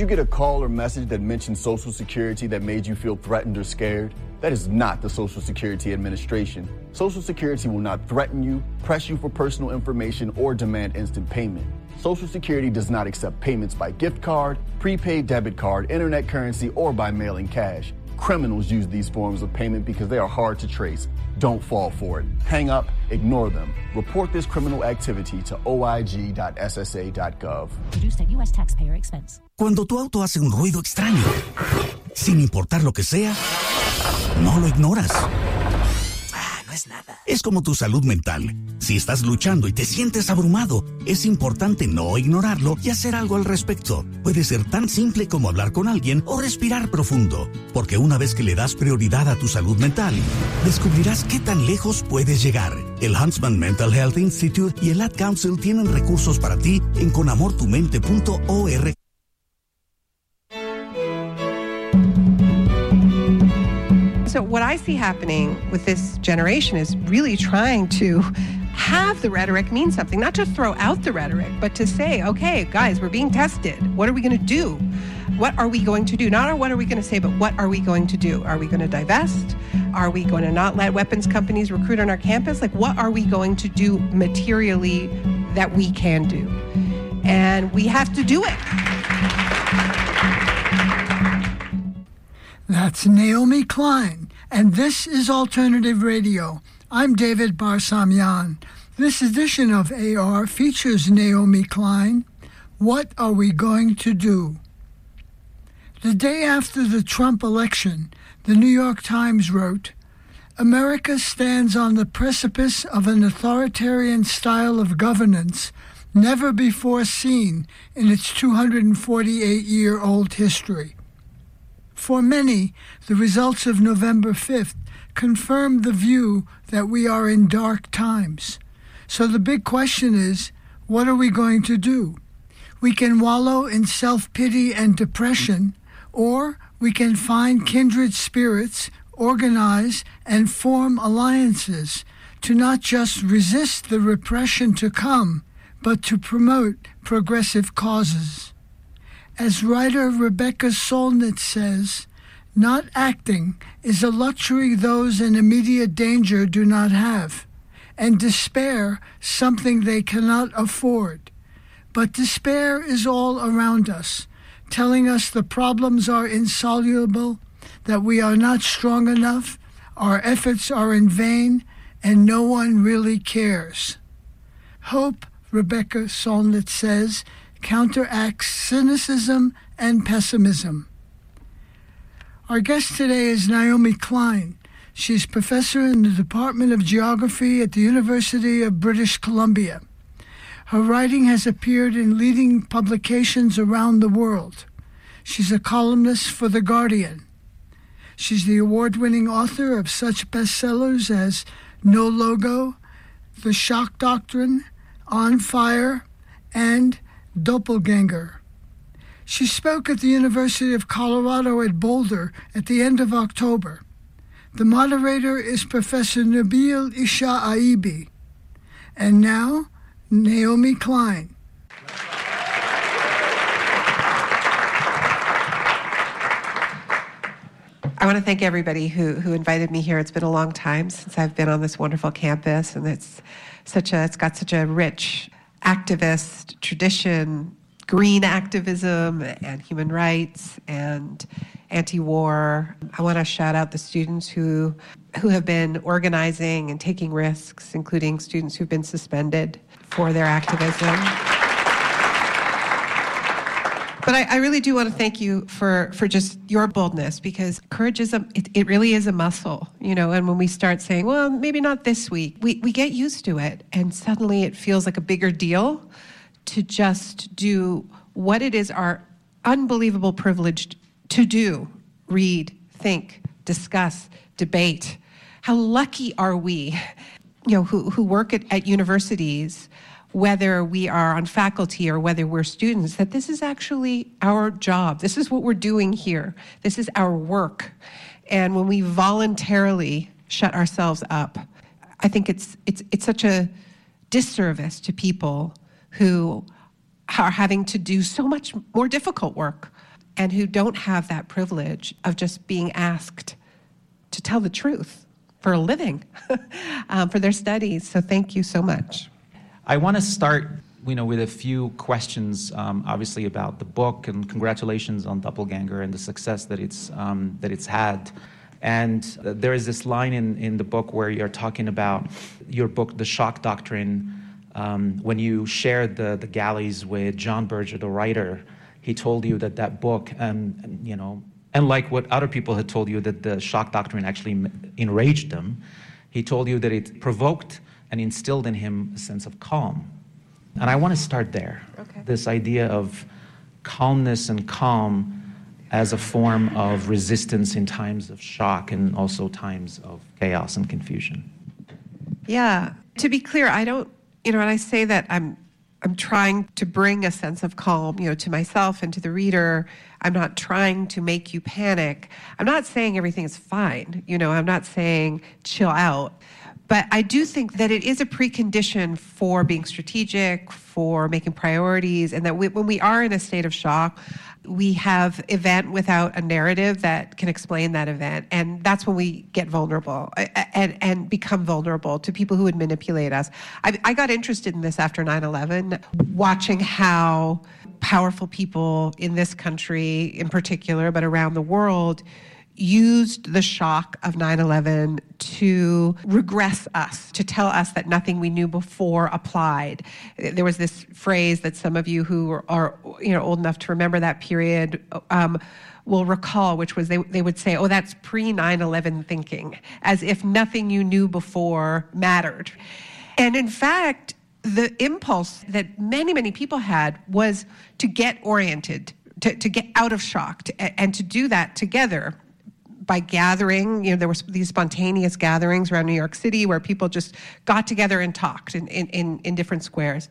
you get a call or message that mentioned Social Security that made you feel threatened or scared? That is not the Social Security Administration. Social Security will not threaten you, press you for personal information, or demand instant payment. Social Security does not accept payments by gift card, prepaid debit card, internet currency, or by mailing cash. Criminals use these forms of payment because they are hard to trace. Don't fall for it. Hang up, ignore them. Report this criminal activity to oig.ssa.gov. Produced at U.S. taxpayer expense. Cuando tu auto hace un ruido extraño, sin importar lo que sea, no lo ignoras. No es nada. Es como tu salud mental. Si estás luchando y te sientes abrumado, es importante no ignorarlo y hacer algo al respecto. Puede ser tan simple como hablar con alguien o respirar profundo, porque una vez que le das prioridad a tu salud mental, descubrirás qué tan lejos puedes llegar. El Huntsman Mental Health Institute y el Ad Council tienen recursos para ti en conamortumente.org. So what I see happening with this generation is really trying to have the rhetoric mean something, not just throw out the rhetoric, but to say, okay, guys, we're being tested. What are we going to do? What are we going to do? Not what are we going to say, but what are we going to do? Are we going to divest? Are we going to not let weapons companies recruit on our campus? Like, what are we going to do materially that we can do? And we have to do it. That's Naomi Klein, and this is Alternative Radio. I'm David Barsamian. This edition of AR features Naomi Klein. What are we going to do? The day after the Trump election, the New York Times wrote, America stands on the precipice of an authoritarian style of governance never before seen in its 248-year-old history. For many, the results of November 5th confirm the view that we are in dark times. So the big question is, what are we going to do? We can wallow in self-pity and depression, or we can find kindred spirits, organize, and form alliances to not just resist the repression to come, but to promote progressive causes. As writer Rebecca Solnit says, not acting is a luxury those in immediate danger do not have, and despair something they cannot afford. But despair is all around us, telling us the problems are insoluble, that we are not strong enough, our efforts are in vain, and no one really cares. Hope, Rebecca Solnit says, counteracts cynicism and pessimism. Our guest today is Naomi Klein. She's professor in the Department of Geography at the University of British Columbia. Her writing has appeared in leading publications around the world. She's a columnist for The Guardian. She's the award-winning author of such bestsellers as No Logo, The Shock Doctrine, On Fire, and Doppelganger. She spoke at the University of Colorado at Boulder at the end of October. The moderator is Professor Nabil Isha Aibi. And now, Naomi Klein. I want to thank everybody who invited me here. It's been a long time since I've been on this wonderful campus, and it's got such a rich activist tradition, green activism and human rights and anti-war. I want to shout out the students who have been organizing and taking risks, including students who've been suspended for their activism. But I really do want to thank you for just your boldness, because courage is it really is a muscle, you know, and when we start saying, well, maybe not this week, we get used to it, and suddenly it feels like a bigger deal to just do what it is our unbelievable privilege to do: read, think, discuss, debate. How lucky are we, you know, who work at universities, whether we are on faculty or whether we're students, that this is actually our job. This is what we're doing here. This is our work. And when we voluntarily shut ourselves up, I think it's such a disservice to people who are having to do so much more difficult work. and who don't have that privilege of just being asked to tell the truth for a living, for their studies. So thank you so much. I want to start, with a few questions, obviously about the book, and congratulations on Doppelganger and the success that it's had. And there is this line in the book where you're talking about your book, The Shock Doctrine, when you shared the galleys with John Berger, the writer. He told you that book, unlike what other people had told you, that the shock doctrine actually enraged him, he told you that it provoked and instilled in him a sense of calm. And I want to start there. Okay. This idea of calmness and calm as a form of resistance in times of shock and also times of chaos and confusion. Yeah. To be clear, I don't, when I say that I'm trying to bring a sense of calm, to myself and to the reader. I'm not trying to make you panic. I'm not saying everything is fine. I'm not saying chill out. But I do think that it is a precondition for being strategic, for making priorities, and that when we are in a state of shock, we have event without a narrative that can explain that event. And that's when we get vulnerable and become vulnerable to people who would manipulate us. I got interested in this after 9/11, watching how powerful people in this country in particular, but around the world, used the shock of 9/11 to regress us, to tell us that nothing we knew before applied. There was this phrase that some of you who are old enough to remember that period will recall, which was they would say, oh, that's pre-9/11 thinking, as if nothing you knew before mattered. And in fact, the impulse that many, many people had was to get oriented, to get out of shock, and to do that together by gathering. There were these spontaneous gatherings around New York City where people just got together and talked in different squares.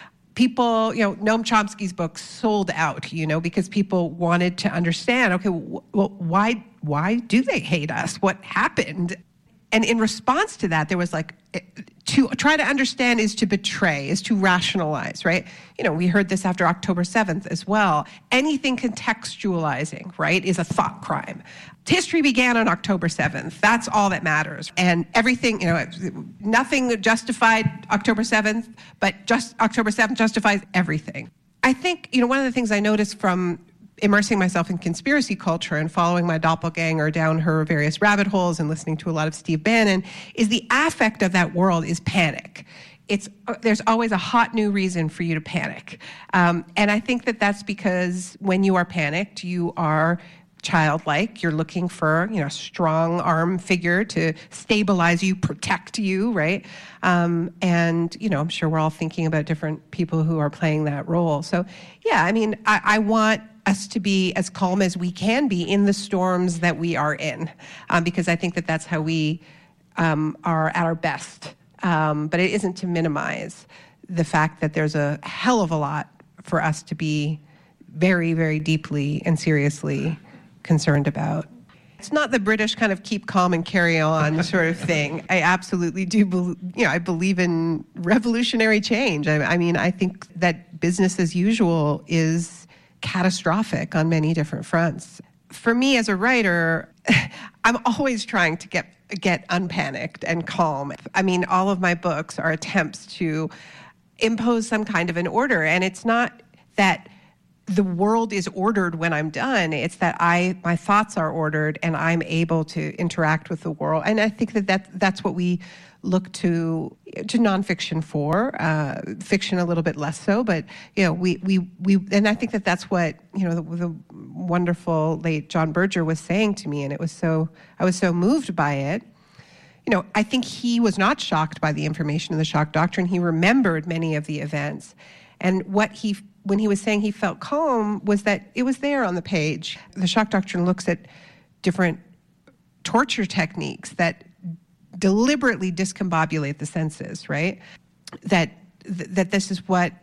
People, Noam Chomsky's book sold out, because people wanted to understand, okay, well, why do they hate us? What happened? And in response to that, there was to try to understand is to betray, is to rationalize, right? We heard this after October 7th as well. Anything contextualizing, right, is a thought crime. History began on October 7th. That's all that matters. And everything, nothing justified October 7th, but just October 7th justifies everything. I think, one of the things I noticed from immersing myself in conspiracy culture and following my doppelganger down her various rabbit holes and listening to a lot of Steve Bannon is the affect of that world is panic. There's always a hot new reason for you to panic. And I think that that's because when you are panicked, you are childlike. You're looking for, a strong arm figure to stabilize you, protect you, right? And, I'm sure we're all thinking about different people who are playing that role. So, yeah, I want us to be as calm as we can be in the storms that we are in, because I think that that's how we are at our best. But it isn't to minimize the fact that there's a hell of a lot for us to be very, very deeply and seriously concerned about. It's not the British kind of keep calm and carry on sort of thing. I absolutely do I believe in revolutionary change. I think that business as usual is catastrophic on many different fronts. For me as a writer, I'm always trying to get unpanicked and calm. All of my books are attempts to impose some kind of an order, and it's not that the world is ordered when I'm done. It's that my thoughts are ordered and I'm able to interact with the world. And I think that's what we look to nonfiction for. Fiction a little bit less so, but we and I think that's what the wonderful late John Berger was saying to me, and I was so moved by it. I think he was not shocked by the information in the shock doctrine. He remembered many of the events, and when he was saying he felt calm was that it was there on the page. The shock doctrine looks at different torture techniques that deliberately discombobulate the senses, right? That this is what,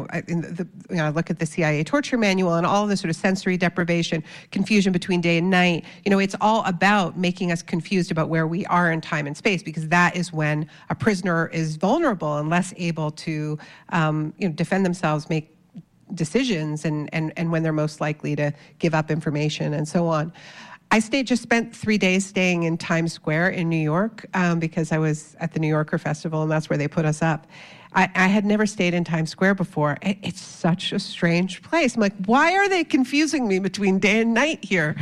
I look at the CIA torture manual and all the sort of sensory deprivation, confusion between day and night. It's all about making us confused about where we are in time and space, because that is when a prisoner is vulnerable and less able to, defend themselves, make decisions and when they're most likely to give up information and so on. I just spent 3 days staying in Times Square in New York because I was at the New Yorker Festival, and that's where they put us up. I had never stayed in Times Square before. It's such a strange place. I'm like, why are they confusing me between day and night here?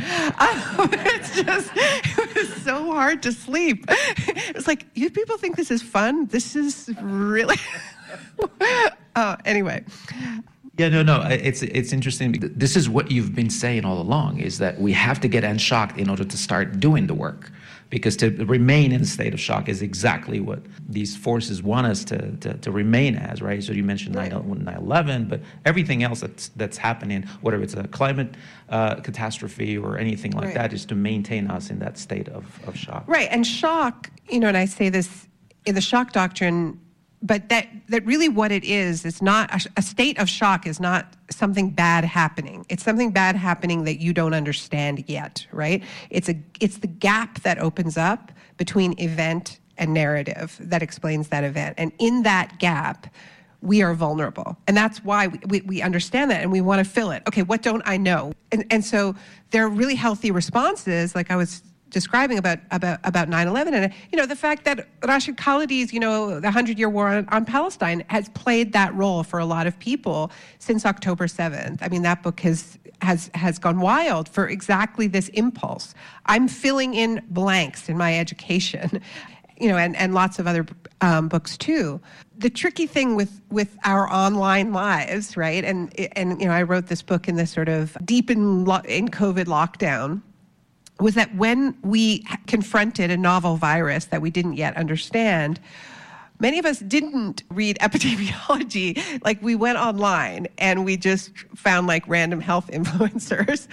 It was so hard to sleep. It was like, you people think this is fun? This is really... Anyway. Yeah, no. It's interesting. This is what you've been saying all along, is that we have to get unshocked in order to start doing the work. Because to remain in a state of shock is exactly what these forces want us to remain as, right? So you mentioned 9/11, but everything else that's happening, whether it's a climate catastrophe or anything like that, is to maintain us in that state of shock. Right, and shock, and I say this in the shock doctrine, but that really what it is, it's not a state of shock is not something bad happening. It's something bad happening that you don't understand yet, right? It's the gap that opens up between event and narrative that explains that event. And in that gap, we are vulnerable. And that's why we understand that and we want to fill it. Okay, what don't I know? And so there are really healthy responses, like I was describing about 9/11, and the fact that Rashid Khaledi's the 100-year war on Palestine has played that role for a lot of people since October 7th. I mean, that book has gone wild for exactly this impulse. I'm filling in blanks in my education, and lots of other books too. The tricky thing with our online lives, right? And I wrote this book in this sort of deep in COVID lockdown, was that when we confronted a novel virus that we didn't yet understand, many of us didn't read epidemiology. Like, we went online and we just found like random health influencers.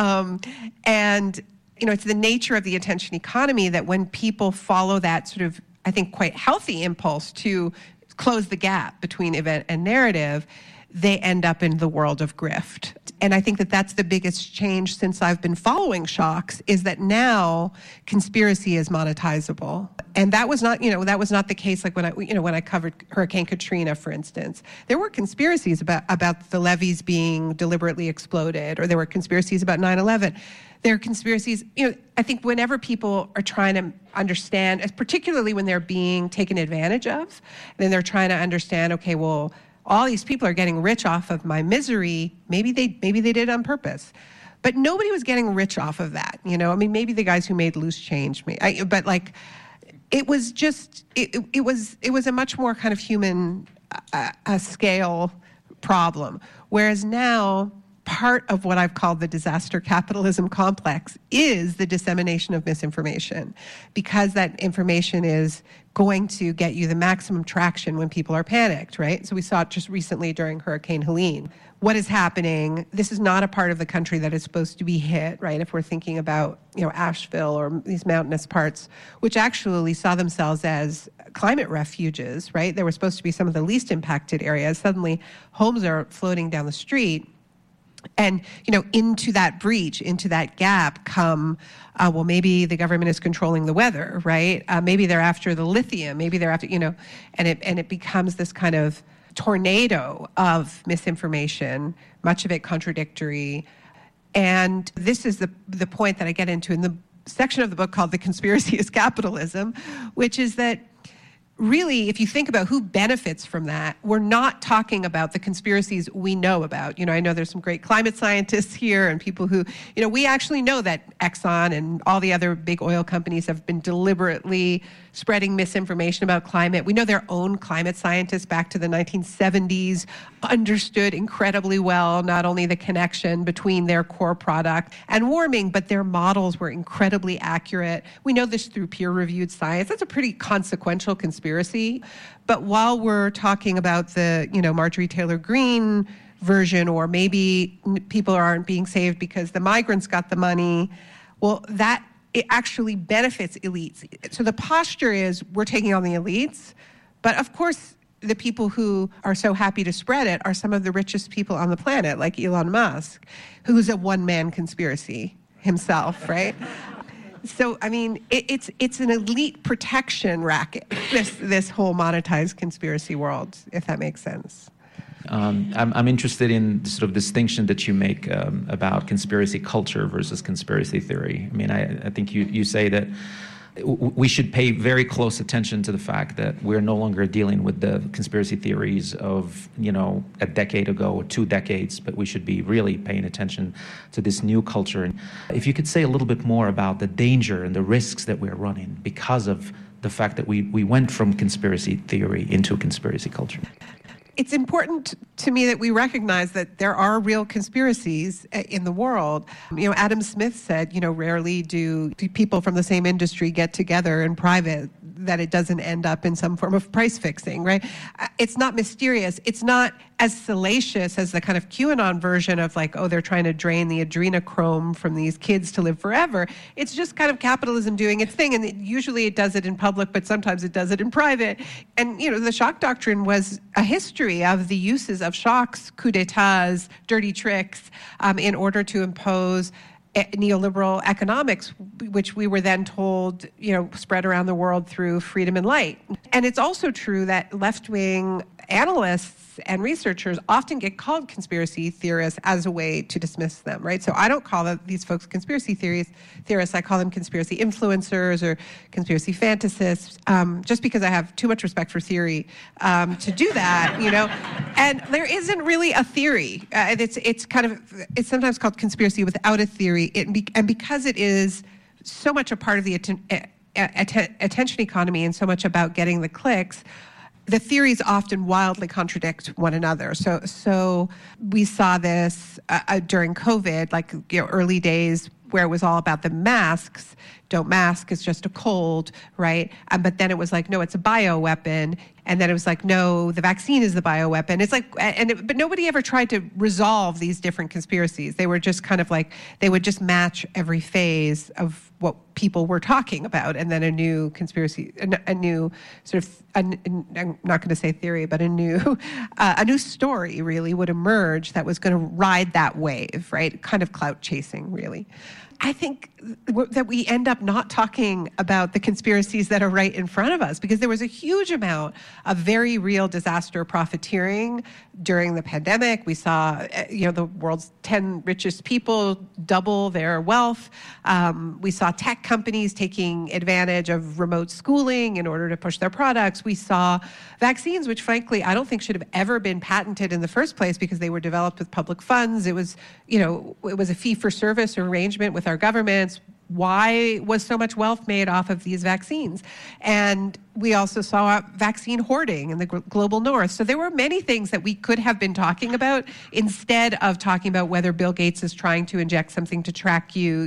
It's the nature of the attention economy that when people follow that sort of, I think, quite healthy impulse to close the gap between event and narrative, they end up in the world of grift. And I think that that's the biggest change since I've been following shocks, is that now conspiracy is monetizable. And that was not the case like when I covered Hurricane Katrina, for instance. There were conspiracies about the levees being deliberately exploded, or there were conspiracies about 9/11. There are conspiracies, I think whenever people are trying to understand, particularly when they're being taken advantage of, then they're trying to understand, okay, well, all these people are getting rich off of my misery. Maybe they did it on purpose, but nobody was getting rich off of that. I mean, maybe the guys who made loose change, but like, it was just it was a much more kind of human scale problem. Whereas now, part of what I've called the disaster capitalism complex is the dissemination of misinformation, because that information is going to get you the maximum traction when people are panicked, right? So we saw it just recently during Hurricane Helene. What is happening? This is not a part of the country that is supposed to be hit, right? If we're thinking about, Asheville or these mountainous parts, which actually saw themselves as climate refuges, right? They were supposed to be some of the least impacted areas. Suddenly, homes are floating down the street. And, into that breach, into that gap come, well, maybe the government is controlling the weather, right? Maybe they're after the lithium, maybe they're after, and it becomes this kind of tornado of misinformation, much of it contradictory. And this is the point that I get into in the section of the book called The Conspiracy is Capitalism, which is that really, if you think about who benefits from that, we're not talking about the conspiracies we know about. I know there's some great climate scientists here and people who, we actually know that Exxon and all the other big oil companies have been deliberately spreading misinformation about climate. We know their own climate scientists back to the 1970s understood incredibly well not only the connection between their core product and warming, but their models were incredibly accurate. We know this through peer-reviewed science. That's a pretty consequential conspiracy. But while we're talking about the, Marjorie Taylor Greene version, or maybe people aren't being saved because the migrants got the money, well, that it actually benefits elites. So the posture is we're taking on the elites, but of course the people who are so happy to spread it are some of the richest people on the planet, like Elon Musk, who's a one-man conspiracy himself, right? So, I mean, it's an elite protection racket, this whole monetized conspiracy world, if that makes sense. I'm interested in the sort of distinction that you make about conspiracy culture versus conspiracy theory. I mean, I think you say that we should pay very close attention to the fact that we're no longer dealing with the conspiracy theories of, a decade ago or 2 decades, but we should be really paying attention to this new culture. And if you could say a little bit more about the danger and the risks that we're running because of the fact that we went from conspiracy theory into conspiracy culture. It's important to me that we recognize that there are real conspiracies in the world. Adam Smith said, rarely do people from the same industry get together in private, that it doesn't end up in some form of price fixing, right? It's not mysterious. It's not as salacious as the kind of QAnon version of they're trying to drain the adrenochrome from these kids to live forever. It's just kind of capitalism doing its thing. And usually it does it in public, but sometimes it does it in private. And, the shock doctrine was a history of the uses of shocks, coups d'etats, dirty tricks, in order to impose neoliberal economics, which we were then told, spread around the world through freedom and light. And it's also true that left-wing analysts and researchers often get called conspiracy theorists as a way to dismiss them, right? So I don't call these folks conspiracy theorists. I call them conspiracy influencers or conspiracy fantasists, just because I have too much respect for theory to do that, And there isn't really a theory. It's sometimes called conspiracy without a theory, and because it is so much a part of the attention economy and so much about getting the clicks, the theories often wildly contradict one another. So we saw this during COVID, early days where it was all about the masks. Don't mask, it's just a cold, right? But then it was no, it's a bioweapon. And then it was no, the vaccine is the bioweapon. It's but nobody ever tried to resolve these different conspiracies. They were just kind of they would just match every phase of what people were talking about. And then a new conspiracy, a new sort of, I'm not going to say theory, but a new story really would emerge that was going to ride that wave, right? Kind of clout chasing, really. I think that we end up not talking about the conspiracies that are right in front of us, because there was a huge amount of very real disaster profiteering during the pandemic. We saw, the world's 10 richest people double their wealth. We saw tech companies taking advantage of remote schooling in order to push their products. We saw vaccines, which frankly, I don't think should have ever been patented in the first place because they were developed with public funds. It was, it was a fee-for-service arrangement with our governments. Why was so much wealth made off of these vaccines? And we also saw vaccine hoarding in the global north. So there were many things that we could have been talking about instead of talking about whether Bill Gates is trying to inject something to track you,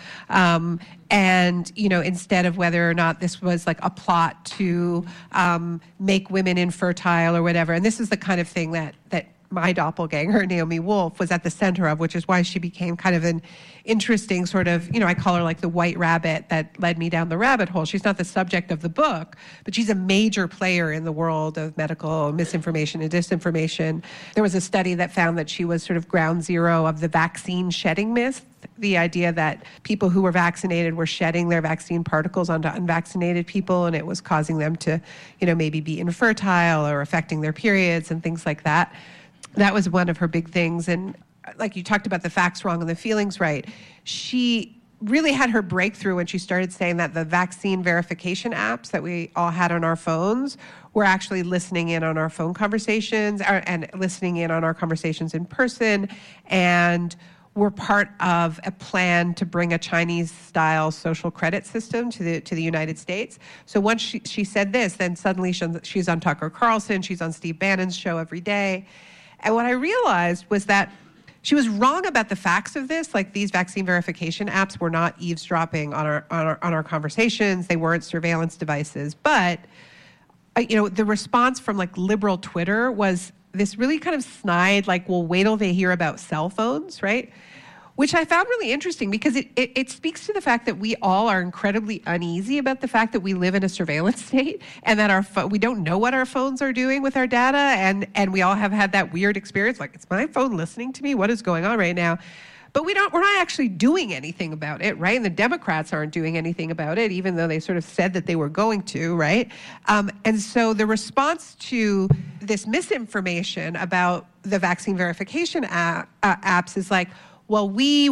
instead of whether or not this was a plot to make women infertile or whatever. And this is the kind of thing that my doppelganger, Naomi Wolf, was at the center of, which is why she became kind of an interesting sort of, I call her the white rabbit that led me down the rabbit hole. She's not the subject of the book, but she's a major player in the world of medical misinformation and disinformation. There was a study that found that she was sort of ground zero of the vaccine shedding myth, the idea that people who were vaccinated were shedding their vaccine particles onto unvaccinated people, and it was causing them to, maybe be infertile or affecting their periods and things like that. That was one of her big things. And you talked about the facts wrong and the feelings right. She really had her breakthrough when she started saying that the vaccine verification apps that we all had on our phones were actually listening in on our phone conversations and listening in on our conversations in person, and were part of a plan to bring a Chinese-style social credit system to the United States. So once she said this, then suddenly she's on Tucker Carlson, she's on Steve Bannon's show every day. And what I realized was that she was wrong about the facts of this. These vaccine verification apps were not eavesdropping on our conversations. They weren't surveillance devices. But the response from liberal Twitter was this really kind of snide, well, wait till they hear about cell phones, right? Which I found really interesting because it speaks to the fact that we all are incredibly uneasy about the fact that we live in a surveillance state and that we don't know what our phones are doing with our data, and we all have had that weird experience, is my phone listening to me? What is going on right now? But we're not actually doing anything about it, right? And the Democrats aren't doing anything about it, even though they sort of said that they were going to, right? And so the response to this misinformation about the vaccine verification apps is like, well,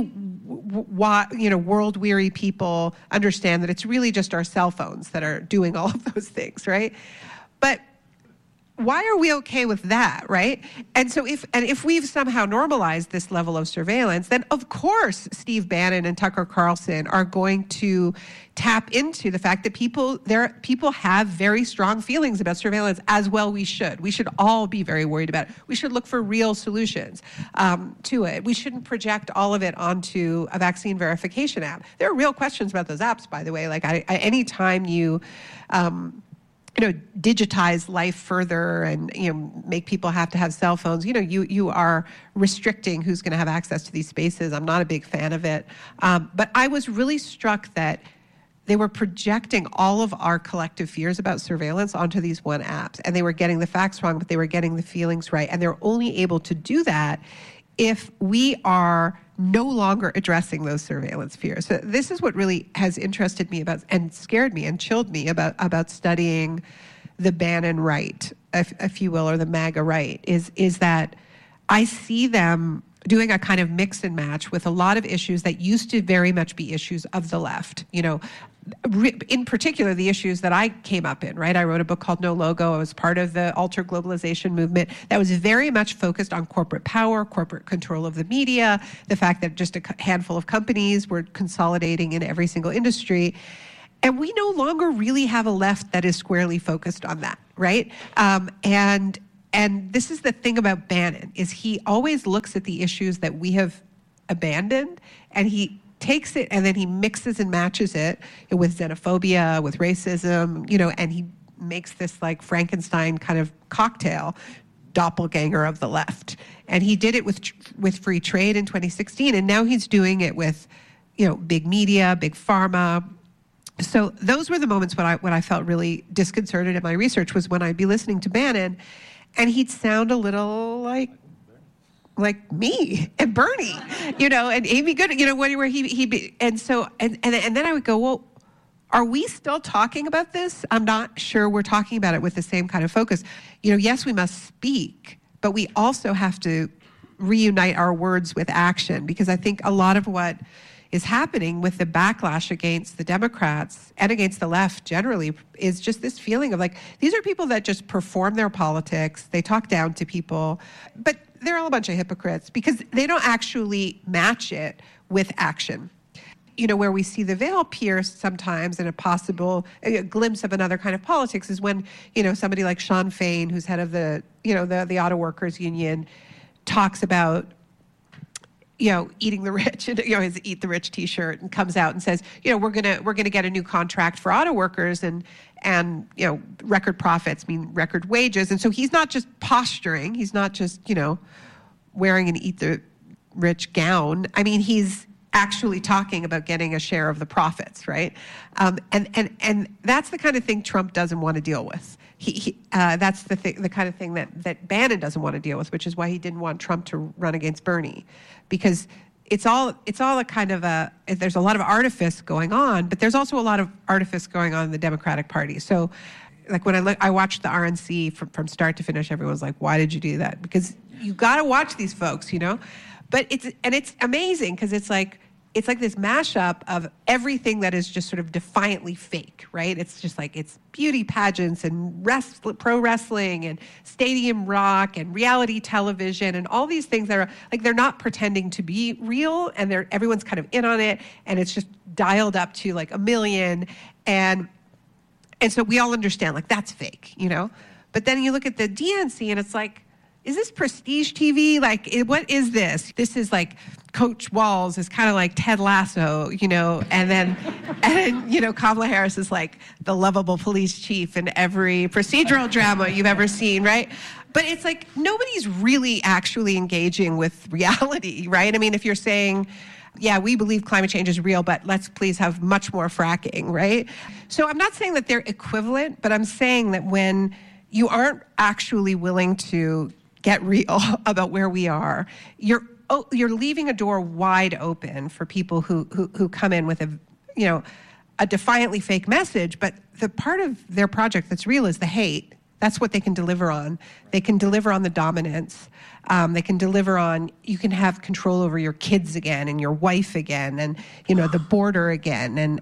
world-weary people understand that it's really just our cell phones that are doing all of those things, right? But why are we okay with that, right? And so if we've somehow normalized this level of surveillance, then of course Steve Bannon and Tucker Carlson are going to tap into the fact that people have very strong feelings about surveillance, as well we should. We should all be very worried about it. We should look for real solutions to it. We shouldn't project all of it onto a vaccine verification app. There are real questions about those apps, by the way. Like anytime you digitize life further and, make people have to have cell phones, you are restricting who's going to have access to these spaces. I'm not a big fan of it. But I was really struck that they were projecting all of our collective fears about surveillance onto these one apps. And they were getting the facts wrong, but they were getting the feelings right. And they're only able to do that if we are no longer addressing those surveillance fears. So this is what really has interested me about and scared me and chilled me about studying the Bannon right, if you will, or the MAGA right, is that I see them doing a kind of mix and match with a lot of issues that used to very much be issues of the left. In particular, the issues that I came up in, right? I wrote a book called No Logo. I was part of the Alter Globalization movement that was very much focused on corporate power, corporate control of the media, the fact that just a handful of companies were consolidating in every single industry. And we no longer really have a left that is squarely focused on that, right? And this is the thing about Bannon, is he always looks at the issues that we have abandoned, and he takes it and then he mixes and matches it with xenophobia, with racism, and he makes this like Frankenstein kind of cocktail, doppelganger of the left. And he did it with free trade in 2016, and now he's doing it with, big media, big pharma. So those were the moments when I felt really disconcerted in my research, was when I'd be listening to Bannon, and he'd sound a little like me and Bernie, and Amy Goodman, where he be, and then I would go, well, are we still talking about this? I'm not sure we're talking about it with the same kind of focus. Yes, we must speak, but we also have to reunite our words with action, because I think a lot of what is happening with the backlash against the Democrats and against the left generally is just this feeling of like, these are people that just perform their politics, they talk down to people, but they're all a bunch of hypocrites because they don't actually match it with action. Where we see the veil pierced sometimes in a possible glimpse of another kind of politics is when, somebody like Sean Fain, who's head of the Auto Workers Union, talks about, eating the rich, and his Eat the Rich T-shirt, and comes out and says, we're gonna get a new contract for auto workers, and record profits mean record wages. And so he's not just posturing, he's not just, wearing an Eat the Rich gown. I mean, he's actually talking about getting a share of the profits, right? And that's the kind of thing Trump doesn't want to deal with. That's the kind of thing that Bannon doesn't want to deal with, which is why he didn't want Trump to run against Bernie, because it's all a kind of there's a lot of artifice going on, but there's also a lot of artifice going on in the Democratic Party. So, like when I watched the RNC from start to finish, everyone's like, "Why did you do that?" Because you got to watch these folks, But it's amazing because it's like this mashup of everything that is just sort of defiantly fake, right? It's just like, it's beauty pageants and pro wrestling and stadium rock and reality television and all these things that are like, they're not pretending to be real, and everyone's kind of in on it, and it's just dialed up to like 1 million, and so we all understand like that's fake, But then you look at the DNC and it's like, is this prestige TV? Like, what is this? This is like Coach Walls is kind of like Ted Lasso, and then Kamala Harris is like the lovable police chief in every procedural drama you've ever seen, right? But it's like nobody's really actually engaging with reality, right? I mean, if you're saying, yeah, we believe climate change is real, but let's please have much more fracking, right? So I'm not saying that they're equivalent, but I'm saying that when you aren't actually willing to get real about where we are, you're you're leaving a door wide open for people who come in with a defiantly fake message, but the part of their project that's real is the hate. That's what they can deliver on. They can deliver on the dominance. They can deliver on, you can have control over your kids again and your wife again and, the border again. And,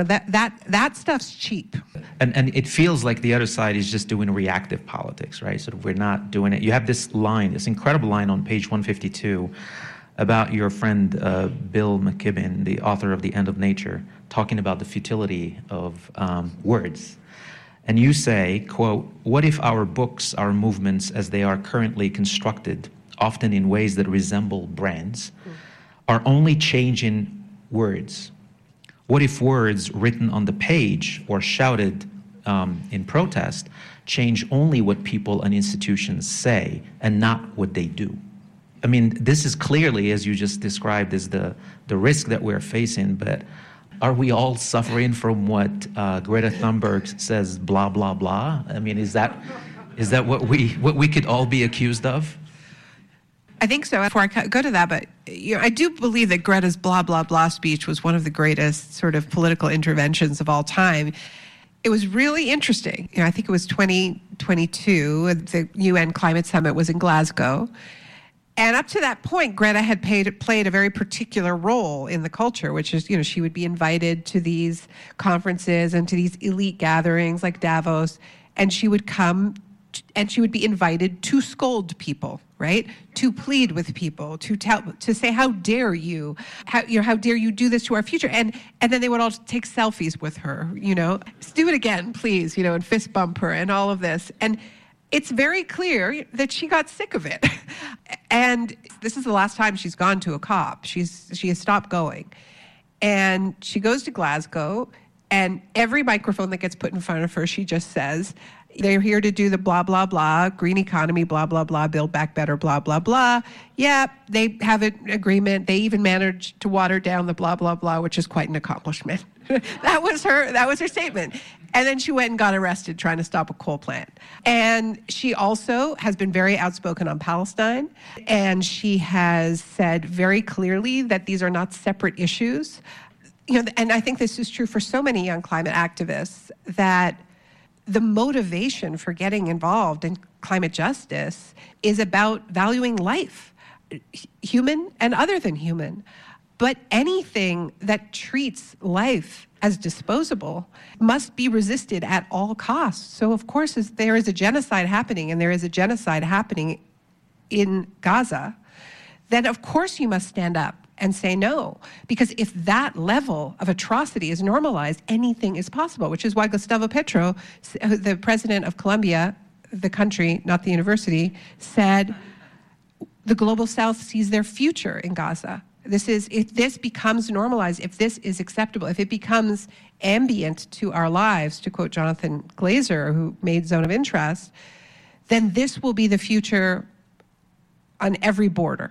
that stuff's cheap. And it feels like the other side is just doing reactive politics, right? Sort of we're not doing it. You have this incredible line on page 152 about your friend Bill McKibben, the author of The End of Nature, talking about the futility of words. And you say, quote, "What if our books, our movements as they are currently constructed, often in ways that resemble brands, are only changing words? What if words written on the page or shouted in protest change only what people and institutions say and not what they do?" I mean, this is clearly, as you just described, is the risk that we're facing, but are we all suffering from what Greta Thunberg says, blah, blah, blah? I mean, is that what we could all be accused of? I think so. Before I go to that, but I do believe that Greta's blah, blah, blah speech was one of the greatest sort of political interventions of all time. It was really interesting. I think it was 2022. The UN Climate Summit was in Glasgow. And up to that point, Greta had played a very particular role in the culture, which is, she would be invited to these conferences and to these elite gatherings like Davos, and she would come and she would be invited to scold people, right? To plead with people, to say, how dare you? How dare you do this to our future? And then they would all take selfies with her, do it again, please, and fist bump her and all of this. And it's very clear that she got sick of it. And this is the last time she's gone to a COP. She has stopped going. And she goes to Glasgow, and every microphone that gets put in front of her, she just says, they're here to do the blah, blah, blah, green economy, blah, blah, blah, build back better, blah, blah, blah. Yeah, they have an agreement. They even managed to water down the blah, blah, blah, which is quite an accomplishment. That was her statement. And then she went and got arrested trying to stop a coal plant. And she also has been very outspoken on Palestine. And she has said very clearly that these are not separate issues. And I think this is true for so many young climate activists, that the motivation for getting involved in climate justice is about valuing life, human and other than human. But anything that treats life as disposable must be resisted at all costs. So, of course, there is a genocide happening, and there is a genocide happening in Gaza, then of course you must stand up and say no. Because if that level of atrocity is normalized, anything is possible, which is why Gustavo Petro, the president of Colombia, the country, not the university, said the global south sees their future in Gaza. If this becomes normalized, if this is acceptable, if it becomes ambient to our lives, to quote Jonathan Glazer, who made Zone of Interest, then this will be the future on every border.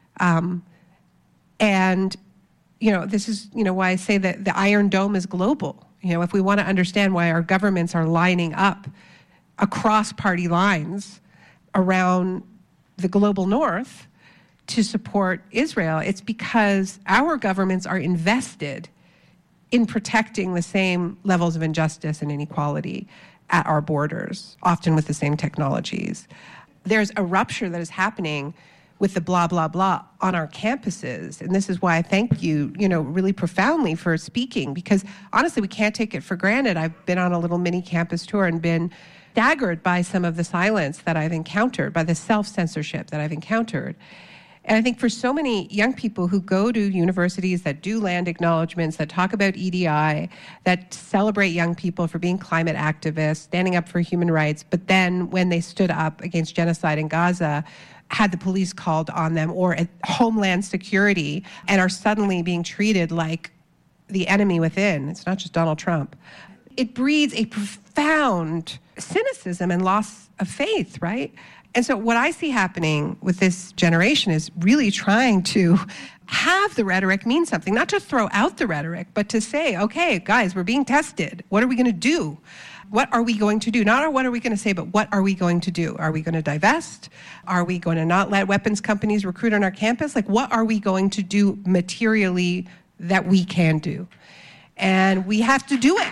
And, this is, why I say that the Iron Dome is global. If we want to understand why our governments are lining up across party lines around the global north to support Israel, it's because our governments are invested in protecting the same levels of injustice and inequality at our borders, often with the same technologies. There's a rupture that is happening with the blah, blah, blah on our campuses. And this is why I thank you, really profoundly for speaking, because honestly, we can't take it for granted. I've been on a little mini campus tour and been staggered by some of the silence that I've encountered, by the self-censorship that I've encountered. And I think for so many young people who go to universities that do land acknowledgements, that talk about EDI, that celebrate young people for being climate activists, standing up for human rights, but then when they stood up against genocide in Gaza, had the police called on them, or Homeland Security, and are suddenly being treated like the enemy within. It's not just Donald Trump. It breeds a profound cynicism and loss of faith, right? And so what I see happening with this generation is really trying to have the rhetoric mean something, not to throw out the rhetoric, but to say, okay, guys, we're being tested. What are we going to do? What are we going to do? Not what are we going to say, but what are we going to do? Are we going to divest? Are we going to not let weapons companies recruit on our campus? Like, what are we going to do materially that we can do? And we have to do it.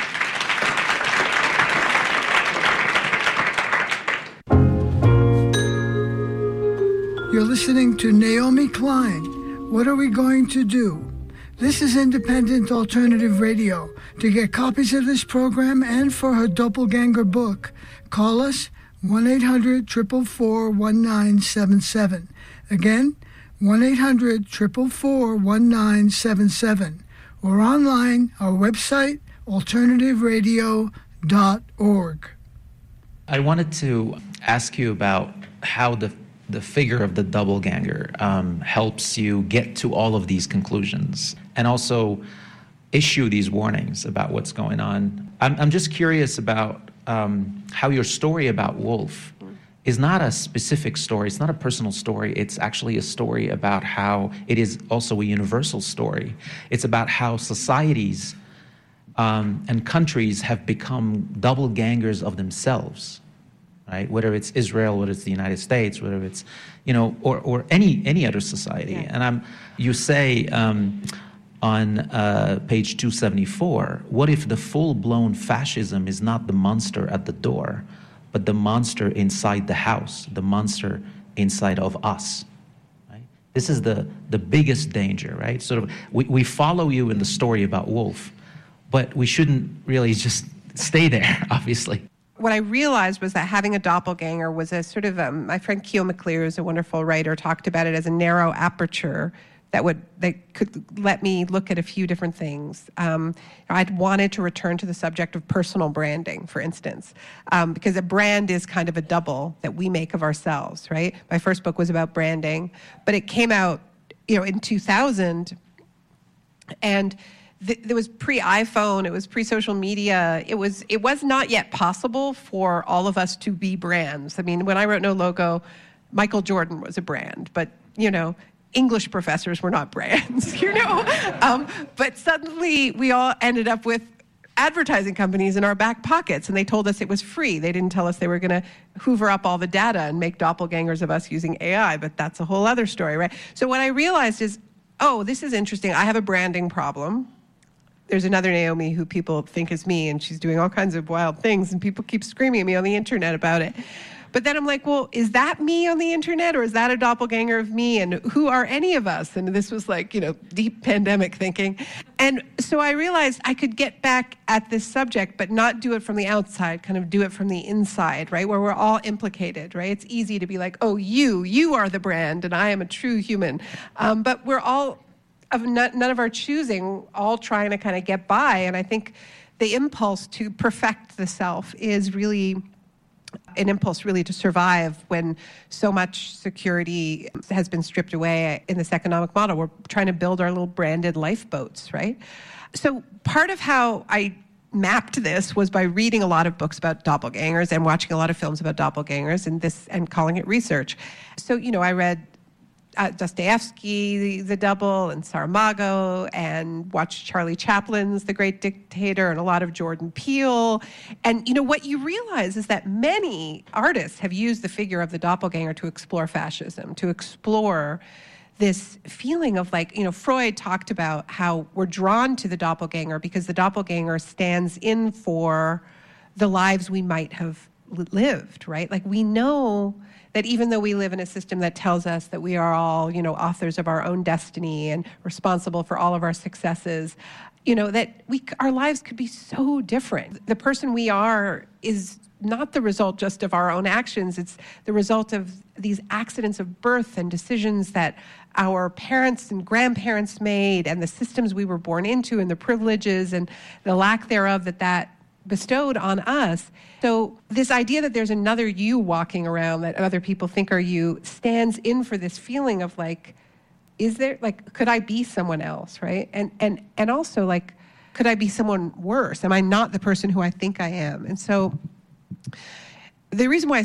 You're listening to Naomi Klein. What are we going to do? This is Independent Alternative Radio. To get copies of this program and for her Doppelganger book, call us 1-800-444-1977. Again, 1-800-444-1977. Or online, our website, alternativeradio.org. I wanted to ask you about how the figure of the doppelganger helps you get to all of these conclusions and also issue these warnings about what's going on. I'm just curious about how your story about Wolf is not a specific story. It's not a personal story. It's actually a story about how it is also a universal story. It's about how societies and countries have become doppelgangers of themselves. Right? Whether it's Israel, whether it's the United States, whether it's, or any other society. Yeah. And you say on page 274, what if the full-blown fascism is not the monster at the door, but the monster inside the house, the monster inside of us? Right? This is the biggest danger, right? Sort of, we follow you in the story about Wolf, but we shouldn't really just stay there, obviously. What I realized was that having a doppelganger was a sort of, my friend Keel McClear, who's a wonderful writer, talked about it as a narrow aperture that could let me look at a few different things. I'd wanted to return to the subject of personal branding, for instance, because a brand is kind of a double that we make of ourselves, right? My first book was about branding, but it came out, in 2000, and there was pre-iPhone, it was pre-social media. It was not yet possible for all of us to be brands. I mean, when I wrote No Logo, Michael Jordan was a brand, but, English professors were not brands, But suddenly we all ended up with advertising companies in our back pockets, and they told us it was free. They didn't tell us they were going to hoover up all the data and make doppelgangers of us using AI, but that's a whole other story, right? So what I realized is, this is interesting. I have a branding problem. There's another Naomi who people think is me, and she's doing all kinds of wild things, and people keep screaming at me on the internet about it. But then I'm like, well, is that me on the internet, or is that a doppelganger of me? And who are any of us? And this was like, deep pandemic thinking. And so I realized I could get back at this subject, but not do it from the outside, kind of do it from the inside, right? Where we're all implicated, right? It's easy to be like, oh, you are the brand, and I am a true human. But we're all, of none of our choosing, all trying to kind of get by. And I think the impulse to perfect the self is really an impulse really to survive when so much security has been stripped away in this economic model. We're trying to build our little branded lifeboats, right? So part of how I mapped this was by reading a lot of books about doppelgangers and watching a lot of films about doppelgangers and calling it research. So, I read Dostoevsky, The Double, and Saramago, and watched Charlie Chaplin's The Great Dictator, and a lot of Jordan Peele. And, what you realize is that many artists have used the figure of the doppelganger to explore fascism, to explore this feeling of Freud talked about how we're drawn to the doppelganger because the doppelganger stands in for the lives we might have lived, right? Like, we know that even though we live in a system that tells us that we are all, authors of our own destiny and responsible for all of our successes, that our lives could be so different. The person we are is not the result just of our own actions. It's the result of these accidents of birth and decisions that our parents and grandparents made, and the systems we were born into, and the privileges and the lack thereof that bestowed on us. So this idea that there's another you walking around that other people think are you stands in for this feeling of is there, could I be someone else, right? And also, could I be someone worse? Am I not the person who I think I am? And so the reason why I say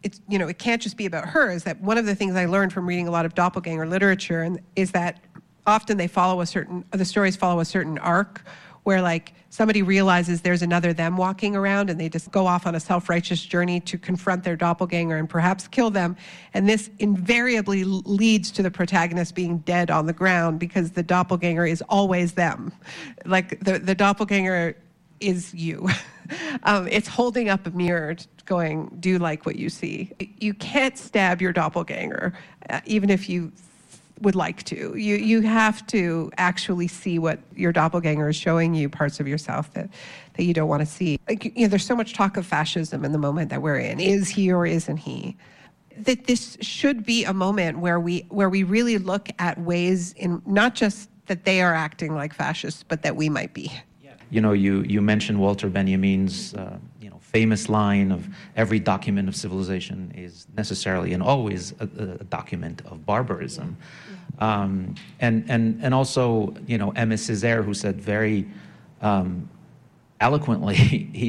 it's, it can't just be about her, is that one of the things I learned from reading a lot of doppelganger literature is that often the stories follow a certain arc where like somebody realizes there's another them walking around and they just go off on a self-righteous journey to confront their doppelganger and perhaps kill them. And this invariably leads to the protagonist being dead on the ground because the doppelganger is always them. Like the doppelganger is you. It's holding up a mirror going, do you like what you see? You can't stab your doppelganger, even if you would like to. You have to actually see what your doppelganger is showing you, parts of yourself that you don't want to see. There's so much talk of fascism in the moment that we're in. Is he or isn't he? That this should be a moment where we really look at ways in not just that they are acting like fascists, but that we might be. You mentioned Walter Benjamin's famous line of every document of civilization is necessarily and always a document of barbarism. And also, Aimé Césaire, who said very eloquently, he